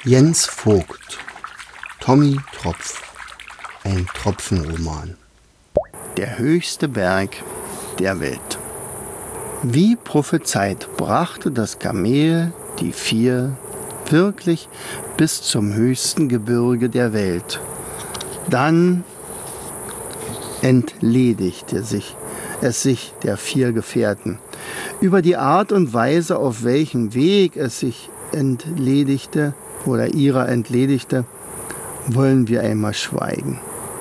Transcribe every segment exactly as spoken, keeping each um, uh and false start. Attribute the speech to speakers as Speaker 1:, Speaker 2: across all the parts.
Speaker 1: Jens Vogt, Tommy Tropf, ein Tropfenroman. Der höchste Berg der Welt. Wie prophezeit brachte das Kamel die vier wirklich bis zum höchsten Gebirge der Welt. Dann entledigte sich es sich der vier Gefährten. Über die Art und Weise, auf welchem Weg es sich entledigte oder ihrer entledigte, wollen wir einmal schweigen.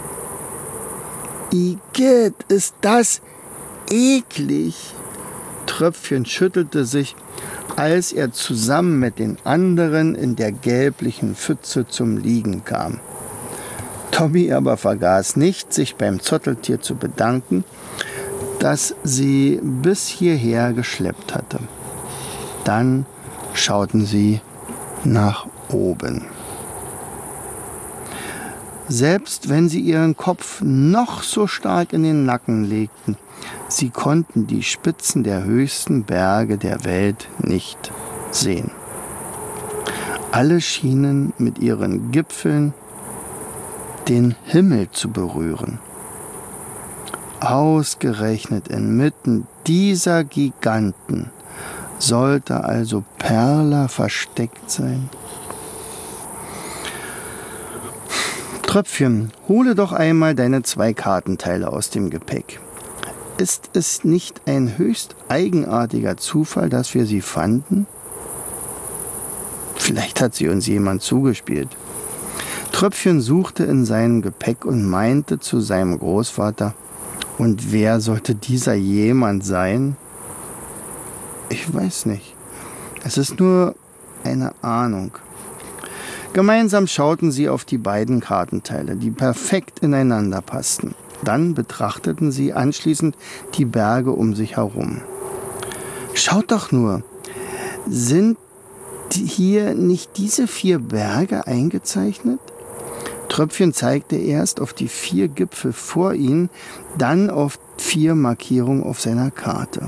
Speaker 1: Igitt, ist das eklig! Tröpfchen schüttelte sich, als er zusammen mit den anderen in der gelblichen Pfütze zum Liegen kam. Tommy aber vergaß nicht, sich beim Zotteltier zu bedanken, das sie bis hierher geschleppt hatte. Dann schauten sie nach oben. Selbst wenn sie ihren Kopf noch so stark in den Nacken legten, sie konnten die Spitzen der höchsten Berge der Welt nicht sehen. Alle schienen mit ihren Gipfeln den Himmel zu berühren. Ausgerechnet inmitten dieser Giganten sollte also Perla versteckt sein. Tröpfchen, hole doch einmal deine zwei Kartenteile aus dem Gepäck. Ist es nicht ein höchst eigenartiger Zufall, dass wir sie fanden? Vielleicht hat sie uns jemand zugespielt. Tröpfchen suchte in seinem Gepäck und meinte zu seinem Großvater, und wer sollte dieser jemand sein? Ich weiß nicht. Es ist nur eine Ahnung. Gemeinsam schauten sie auf die beiden Kartenteile, die perfekt ineinander passten. Dann betrachteten sie anschließend die Berge um sich herum. Schaut doch nur, sind hier nicht diese vier Berge eingezeichnet? Tröpfchen zeigte erst auf die vier Gipfel vor ihnen, dann auf vier Markierungen auf seiner Karte.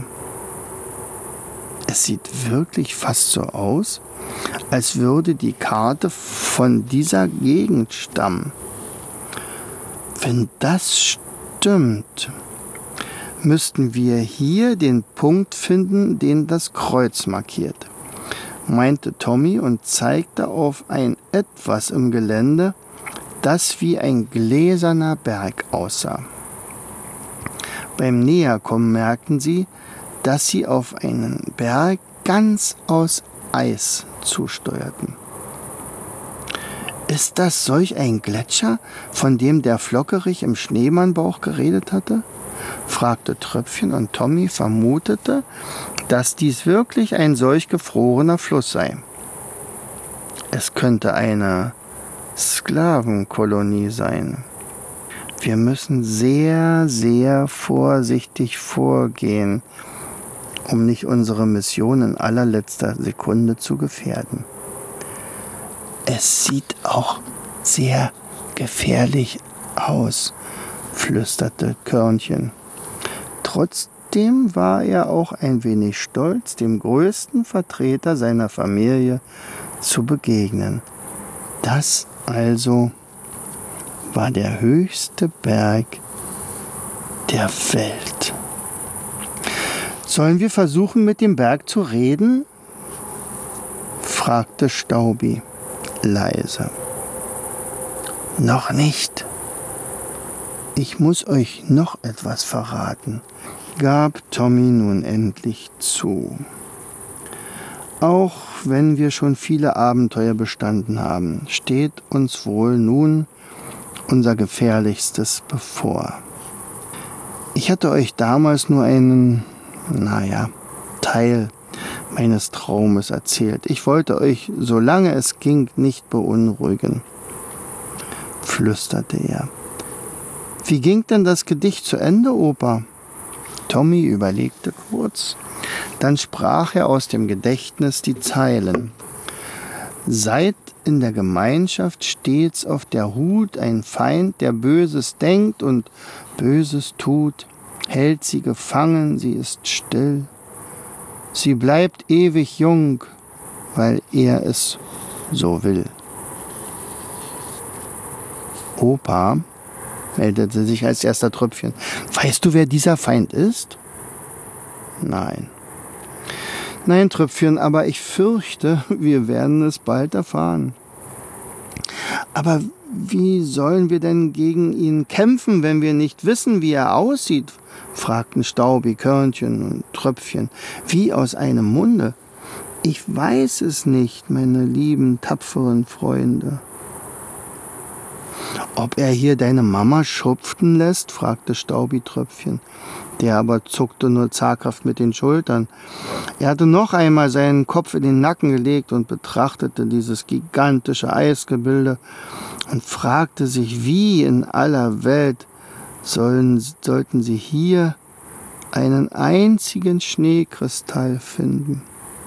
Speaker 1: Es sieht wirklich fast so aus, als würde die Karte von dieser Gegend stammen. Wenn das stimmt, müssten wir hier den Punkt finden, den das Kreuz markiert, meinte Tommy und zeigte auf ein Etwas im Gelände, das wie ein gläserner Berg aussah. Beim Näherkommen merkten sie, dass sie auf einen Berg ganz aus Eis zusteuerten. Ist das solch ein Gletscher, von dem der Flockerich im Schneemannbauch geredet hatte? Fragte Tröpfchen, und Tommy vermutete, dass dies wirklich ein solch gefrorener Fluss sei. Es könnte eine Sklavenkolonie sein. Wir müssen sehr, sehr vorsichtig vorgehen, um nicht unsere Mission in allerletzter Sekunde zu gefährden. Es sieht auch sehr gefährlich aus, flüsterte Körnchen. Trotzdem war er auch ein wenig stolz, dem größten Vertreter seiner Familie zu begegnen. Das also war der höchste Berg der Welt. Sollen wir versuchen, mit dem Berg zu reden? Fragte Staubi leise. Noch nicht. Ich muss euch noch etwas verraten, gab Tommy nun endlich zu. Auch wenn wir schon viele Abenteuer bestanden haben, steht uns wohl nun unser gefährlichstes bevor. Ich hatte euch damals nur einen, naja, Teil meines Traumes erzählt. Ich wollte euch, solange es ging, nicht beunruhigen, flüsterte er. Wie ging denn das Gedicht zu Ende, Opa? Tommy überlegte kurz. Dann sprach er aus dem Gedächtnis die Zeilen. Seid in der Gemeinschaft stets auf der Hut, ein Feind, der Böses denkt und Böses tut, hält sie gefangen, sie ist still. Sie bleibt ewig jung, weil er es so will. Opa, meldete sich als erster Tröpfchen, weißt du, wer dieser Feind ist? Nein. Nein, Tröpfchen, aber ich fürchte, wir werden es bald erfahren. Aber wie sollen wir denn gegen ihn kämpfen, wenn wir nicht wissen, wie er aussieht? Fragten Staubi, Körnchen und Tröpfchen, wie aus einem Munde. Ich weiß es nicht, meine lieben, tapferen Freunde. Ob er hier deine Mama schupften lässt? Fragte Staubi Tröpfchen. Der aber zuckte nur zaghaft mit den Schultern. Er hatte noch einmal seinen Kopf in den Nacken gelegt und betrachtete dieses gigantische Eisgebilde und fragte sich, wie in aller Welt sollen, sollten sie hier einen einzigen Schneekristall finden.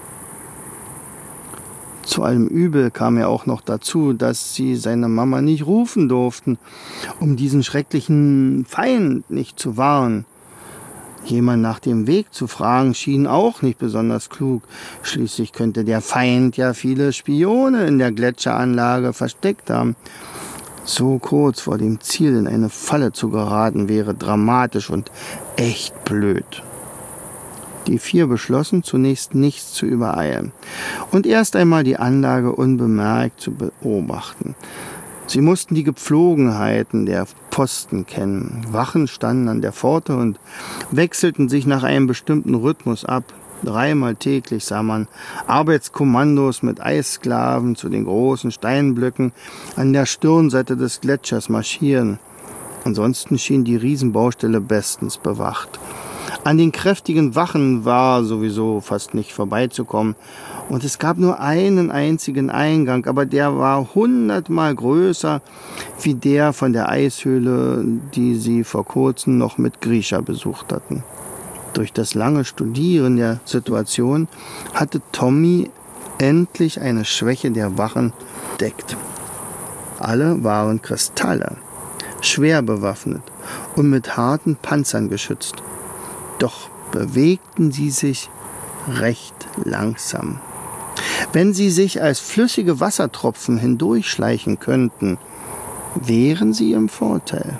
Speaker 1: Zu allem Übel kam er auch noch dazu, dass sie seine Mama nicht rufen durften, um diesen schrecklichen Feind nicht zu warnen. Jemand nach dem Weg zu fragen, schien auch nicht besonders klug. Schließlich könnte der Feind ja viele Spione in der Gletscheranlage versteckt haben. So kurz vor dem Ziel in eine Falle zu geraten, wäre dramatisch und echt blöd. Die vier beschlossen, zunächst nichts zu übereilen und erst einmal die Anlage unbemerkt zu beobachten. Sie mussten die Gepflogenheiten der Posten kennen. Wachen standen an der Pforte und wechselten sich nach einem bestimmten Rhythmus ab. Dreimal täglich sah man Arbeitskommandos mit Eissklaven zu den großen Steinblöcken an der Stirnseite des Gletschers marschieren. Ansonsten schien die Riesenbaustelle bestens bewacht. An den kräftigen Wachen war sowieso fast nicht vorbeizukommen. Und es gab nur einen einzigen Eingang, aber der war hundertmal größer wie der von der Eishöhle, die sie vor kurzem noch mit Grisha besucht hatten. Durch das lange Studieren der Situation hatte Tommy endlich eine Schwäche der Wachen entdeckt. Alle waren Kristalle, schwer bewaffnet und mit harten Panzern geschützt. Doch bewegten sie sich recht langsam. Wenn sie sich als flüssige Wassertropfen hindurchschleichen könnten, wären sie im Vorteil.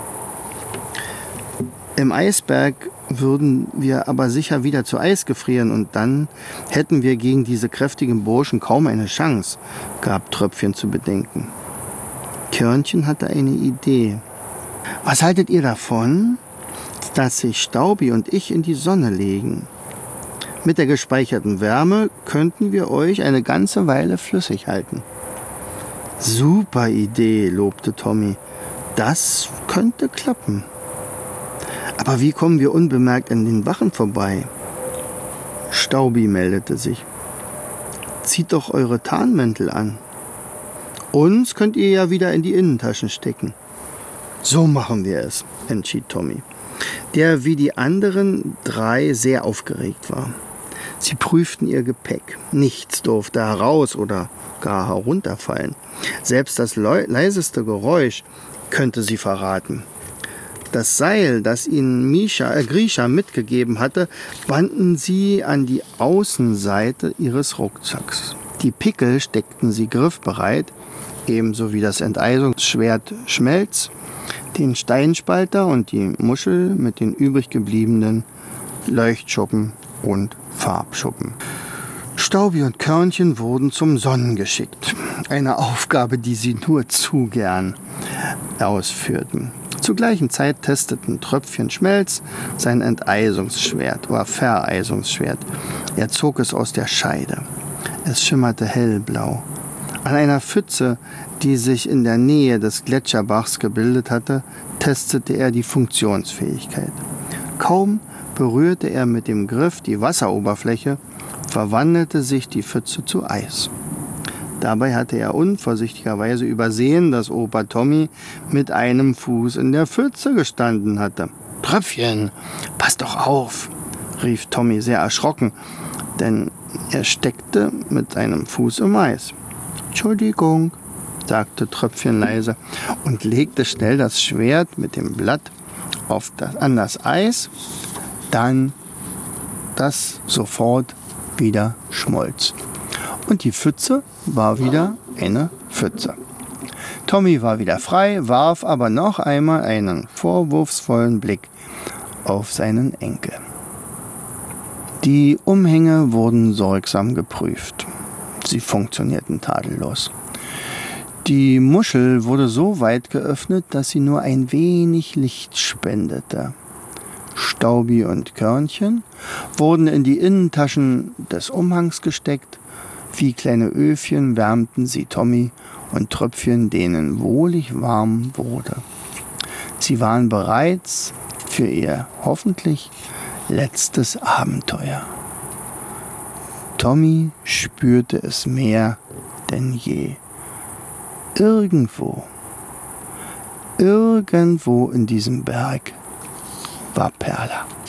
Speaker 1: Im Eisberg würden wir aber sicher wieder zu Eis gefrieren und dann hätten wir gegen diese kräftigen Burschen kaum eine Chance, gab Tröpfchen zu bedenken. Körnchen hatte eine Idee. Was haltet ihr davon, dass sich Staubi und ich in die Sonne legen? Mit der gespeicherten Wärme könnten wir euch eine ganze Weile flüssig halten. Super Idee, lobte Tommy. Das könnte klappen. Aber wie kommen wir unbemerkt an den Wachen vorbei? Staubi meldete sich. Zieht doch eure Tarnmäntel an. Uns könnt ihr ja wieder in die Innentaschen stecken. So machen wir es, entschied Tommy, der wie die anderen drei sehr aufgeregt war. Sie prüften ihr Gepäck. Nichts durfte heraus oder gar herunterfallen. Selbst das leiseste Geräusch könnte sie verraten. Das Seil, das ihnen Misha, äh, Grisha mitgegeben hatte, banden sie an die Außenseite ihres Rucksacks. Die Pickel steckten sie griffbereit, ebenso wie das Enteisungsschwert Schmelz, den Steinspalter und die Muschel mit den übrig gebliebenen Leuchtschuppen und Farbschuppen. Staubi und Körnchen wurden zum Sonnen geschickt. Eine Aufgabe, die sie nur zu gern ausführten. Zur gleichen Zeit testeten Tröpfchen Schmelz sein Enteisungsschwert oder Vereisungsschwert. Er zog es aus der Scheide. Es schimmerte hellblau. An einer Pfütze, die sich in der Nähe des Gletscherbachs gebildet hatte, testete er die Funktionsfähigkeit. Kaum berührte er mit dem Griff die Wasseroberfläche, verwandelte sich die Pfütze zu Eis. Dabei hatte er unvorsichtigerweise übersehen, dass Opa Tommy mit einem Fuß in der Pfütze gestanden hatte. »Tröpfchen, pass doch auf«, rief Tommy sehr erschrocken, denn er steckte mit einem Fuß im Eis. »Entschuldigung«, sagte Tröpfchen leise und legte schnell das Schwert mit dem Blatt auf das, an das Eis, dann das sofort wieder schmolz. Und die Pfütze war wieder eine Pfütze. Tommy war wieder frei, warf aber noch einmal einen vorwurfsvollen Blick auf seinen Enkel. Die Umhänge wurden sorgsam geprüft. Sie funktionierten tadellos. Die Muschel wurde so weit geöffnet, dass sie nur ein wenig Licht spendete. Staubi und Körnchen wurden in die Innentaschen des Umhangs gesteckt. Wie kleine Öfchen wärmten sie Tommy und Tröpfchen, denen wohlig warm wurde. Sie waren bereits für ihr hoffentlich letztes Abenteuer. Tommy spürte es mehr denn je. Irgendwo, irgendwo in diesem Berg war Perla.